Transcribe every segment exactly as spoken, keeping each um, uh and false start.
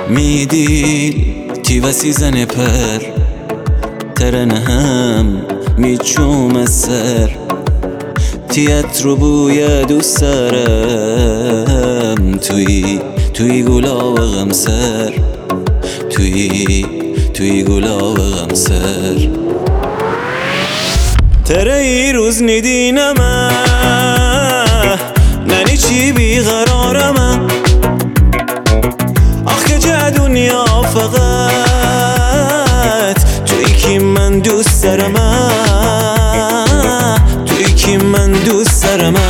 میدیل تی وسی زن پر ترنهم میچوم سر تیت رو بوی دوست دارم توی توی گلا و غمسر توی توی گلا و غمسر تره ای روز ندینمه ننی چی بیقرارمه آخ که جا دنیا فقط توی کی من دوست دارمه توی کی من دوست دارمه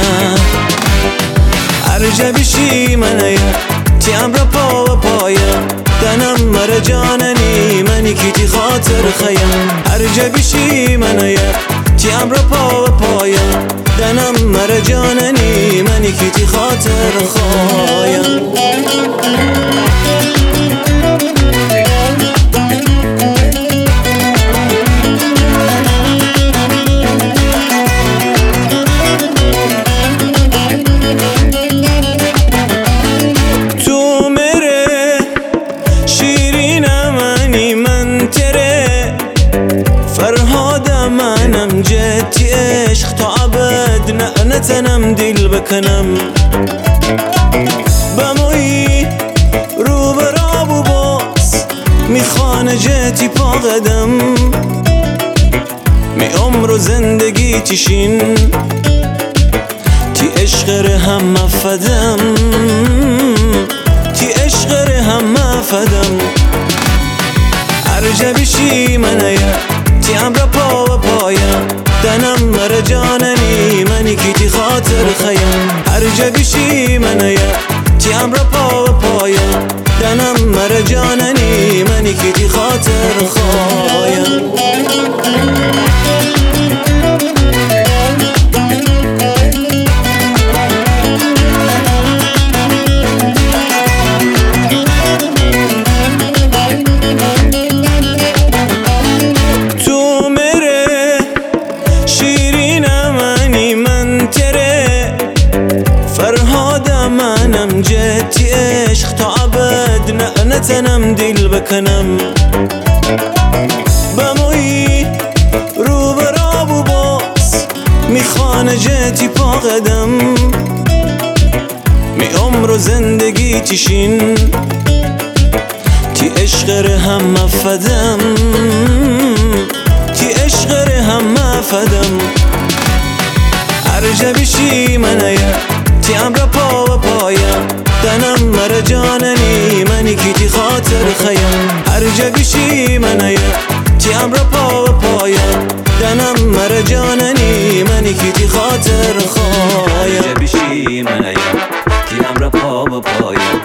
ارجع بشی منه تیم را پا و پایم دنم مر جاننی منی کی تی خاطر خیم ارجع بشی منه تیم را پا و پایم دنم مر جاننی منی کی تی خاطر خایم منم جتی عشق تا عبد نه نتنم دیل بکنم بمایی رو براب و باز میخوانه جتی پا قدم می عمر و زندگی تیشین تی عشق هم مفدم تی عشق هم مفدم ارجع بشی منه تیم را پا و پایم دنم مر جاننی منی کی تی خاطر خیم ارجع بشی منه تیم را پا و پایم دنم مر جاننی منی کی تی خاطر خایم منم جتی عشق تا عبد نه نتنم دیل بکنم بمایی رو براب و باز میخوانه جتی پا قدم می عمر و زندگی تیشین تی عشق هم مفدم تی عشق هم مفدم ارجع بشی منه تیم را پا و پایم دنم مر جاننی منی کی تی خاطر خیم ارجع بشی منه تیم را پا و پایم دنم مر جاننی منی کی تی خاطر خایم ارجع بشی منه تیم را پا و پایم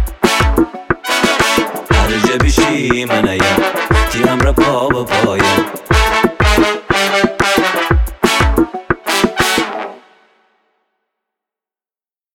ارجع بشی منه تیم را پا و پایم